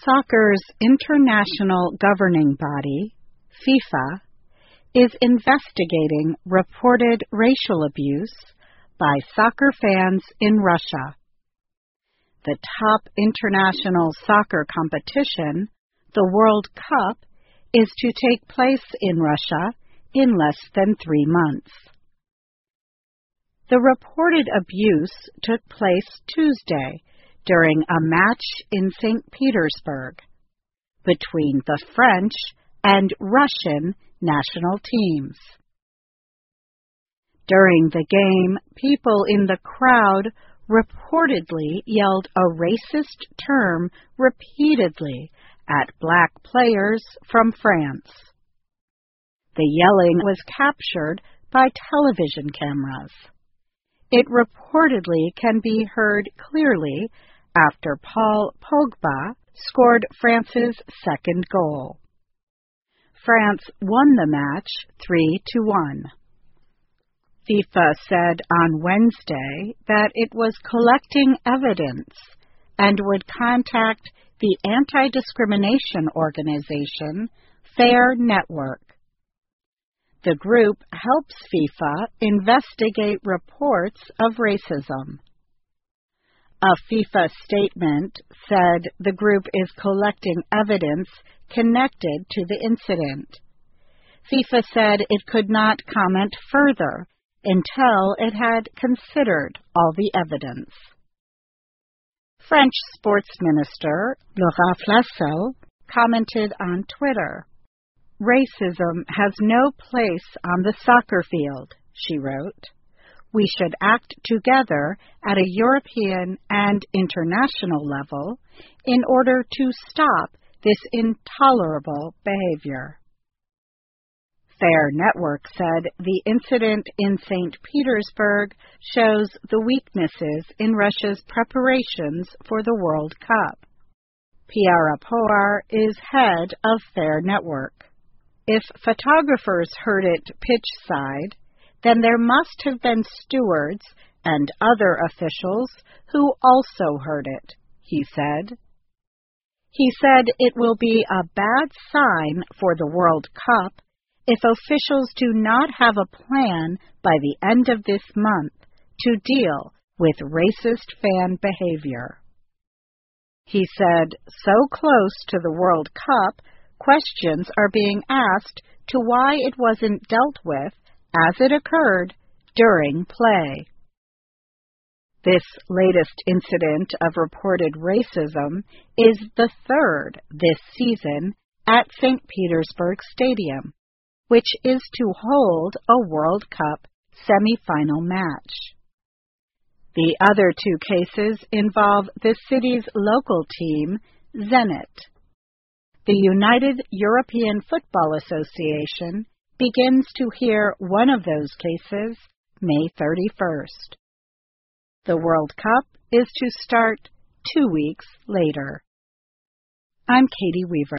Soccer's international governing body, FIFA, is investigating reported racial abuse by soccer fans in Russia. The top international soccer competition, the World Cup, is to take place in Russia in less than 3 months. The reported abuse took place Tuesday during a match in St. Petersburg between the French and Russian national teams. During the game, people in the crowd reportedly yelled a racist term repeatedly at black players from France. The yelling was captured by television cameras. It reportedly can be heard clearly after Paul Pogba scored France's second goal. France won the match 3-1. FIFA said on Wednesday that it was collecting evidence and would contact the anti-discrimination organization Fair Network. The group helps FIFA investigate reports of racism. A FIFA statement said the group is collecting evidence connected to the incident. FIFA said it could not comment further until it had considered all the evidence. French sports minister Laura Flessel commented on Twitter, "Racism has no place on the soccer field," she wrote. "We should act together at a European and international level in order to stop this intolerable behavior." Fair Network said the incident in St. Petersburg shows the weaknesses in Russia's preparations for the World Cup. Piara Poar is head of Fair Network. If photographers heard it pitchside, then there must have been stewards and other officials who also heard it, he said. He said it will be a bad sign for the World Cup if officials do not have a plan by the end of this month to deal with racist fan behavior. He said, so close to the World Cup, questions are being asked to why it wasn't dealt with as it occurred during play. This latest incident of reported racism is the third this season at St. Petersburg Stadium, which is to hold a World Cup semifinal match. The other 2 cases involve the city's local team, Zenit. The United European Football Association begins to hear one of those cases May 31st. The World Cup is to start 2 weeks later. I'm Katie Weaver.